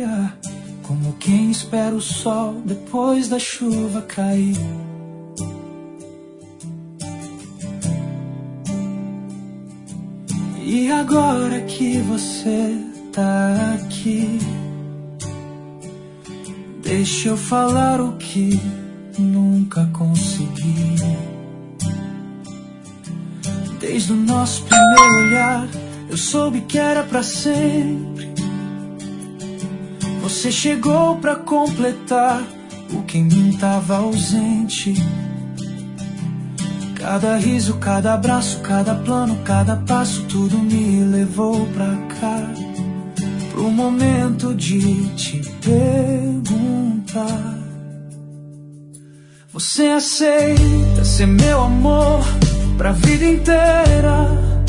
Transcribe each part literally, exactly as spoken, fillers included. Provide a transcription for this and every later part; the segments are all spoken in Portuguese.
dia, como quem espera o sol depois da chuva cair. E agora que você tá aqui, deixa eu falar o que nunca consegui. Desde o nosso primeiro olhar, eu soube que era pra sempre. Você chegou pra completar o que em mim tava ausente. Cada riso, cada abraço, cada plano, cada passo, tudo me levou pra cá, pro momento de te perguntar: você aceita ser meu amor pra vida inteira?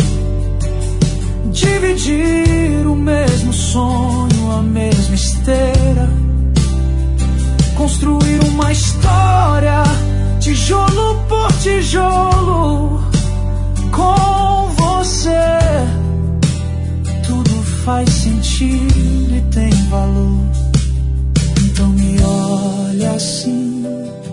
Dividir o mesmo sonho, a mesma esteira, construir uma história, tijolo por tijolo, com você. Tudo faz sentido e tem valor. Então me olha assim,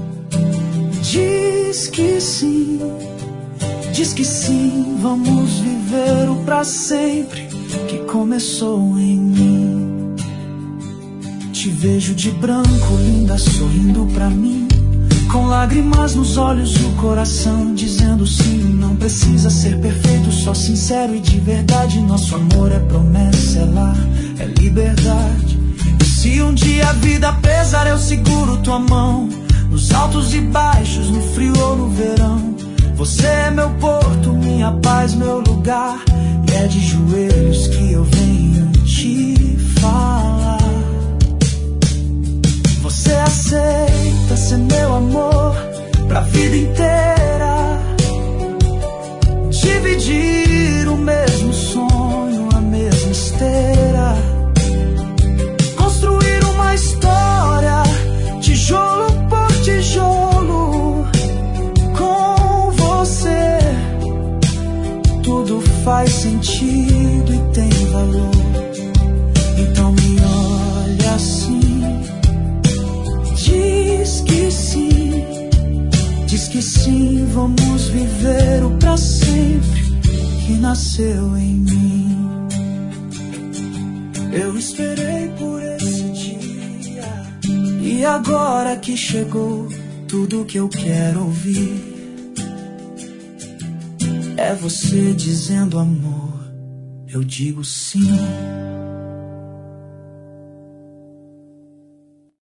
diz que sim, diz que sim, vamos viver o pra sempre que começou em mim. Te vejo de branco, linda, sorrindo pra mim, com lágrimas nos olhos e o coração dizendo sim. Não precisa ser perfeito, só sincero e de verdade. Nosso amor é promessa, é lar, é liberdade. E se um dia a vida pesar, eu seguro tua mão, nos altos e baixos, no frio ou no verão. Você é meu porto, minha paz, meu lugar, e é de joelhos que eu venho te falar. Você aceita ser meu amor pra vida inteira? Dividir o mesmo sonho, a mesma esteira, construir uma história, tijolo por tijolo, com você. Tudo faz sentido e tem valor. Então me olha assim, diz que sim, diz que sim, vamos viver o pra sempre que nasceu em mim. Eu esperei por esse dia, e agora que chegou, tudo que eu quero ouvir é você dizendo amor. Eu digo sim.